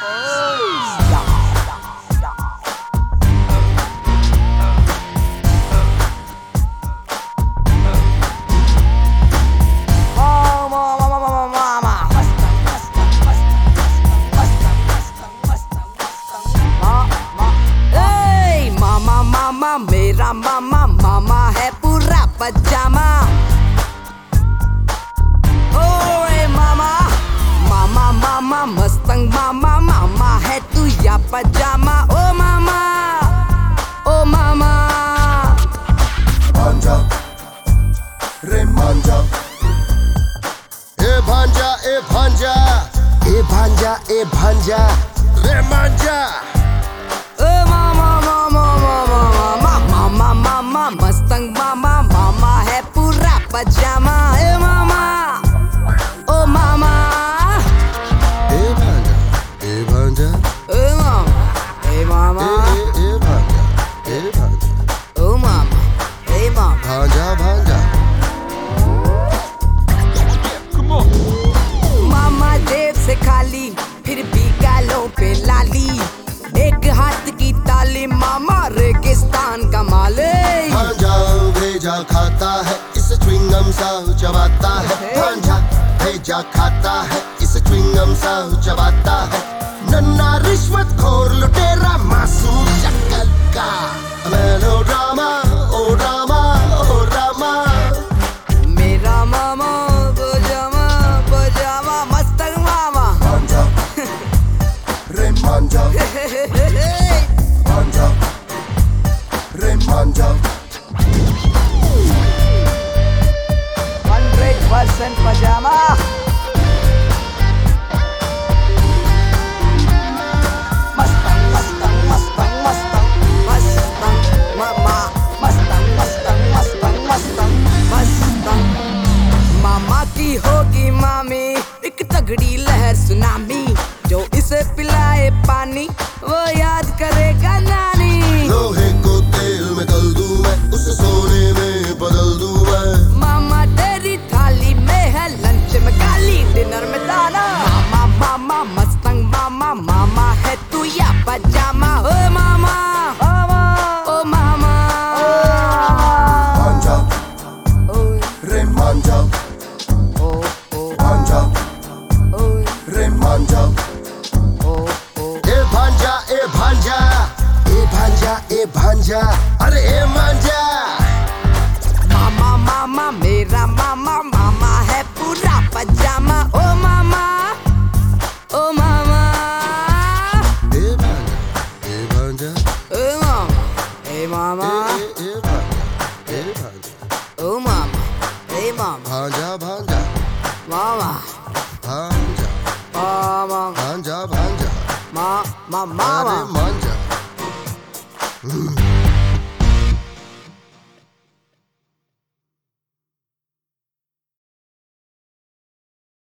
मेरा मामा मामा है पूरा पजामा। ओए मामा मामा मामा मस्तंग मामा मामा है तू या पजामा। ओ मामा ओ मामा भांजा रे मांजा ए भांजा ए भांजा ए भांजा ए भांजा रे मांजा। मामा मस्तंग मामा मामा है पूरा पजामा। ए मामा ओ मामा ए भांजा ए भांजा ए मामा ए भांजा ए भांजा ओ मामा ए मामा भांजा भांजा। मामा जेब से खाली फिर भी गालों पे लाली। एक हाथ की ताली मामा रेगिस्तान का माले। भांजा भेजा खाता है इस च्युइंगम सा चबाता है। भांजा भेजा खाता है इस च्युइंगम सा चबाता है। नन्ना रिश्वत खोर लुटेरा मासूम शक्ल का मेलोड्रामा ओ ड्रामा ओ ड्रामा। मेरा मामा पजामा पजामा मस्तंग मामा। भांजा रे मांजा भांजा रे मांजा। 100% पजामा। मस्तंग मस्तंग मस्तंग मस्तंग मस्तंग मामा मस्तंग मस्तंग मस्तंग मस्तंग मस्तंग। मामा की होगी मामी एक तगड़ी लहर सुनामी। जो इसे पिलाए पानी वो याद करेगा नानी। लोहे को तेल में तल दूं मैं उसे सोने में बदल दूं मैं। मामा तेरी थाली में है लंच में गाली डिनर में दाना। मामा मामा मस्तंग मामा मामा है तू या पजामा। ओ मामा ओ मामा भांजा रे मांजा ओ भांजा रे मांजा। ए भांजा ए भांजा ए भांजा ए भांजा अरे ए मांजा। मामा मामा मेरा मामा मामा है पूरा पजामा। ओ मामा ओ मामा ए भांजा ओ मामा ए मामा ए भांजा ए भांजा ओ मामा ए मामा भांजा भांजा मामा भांजा मामा भांजा भांजा मामा अरे मामा मांजा।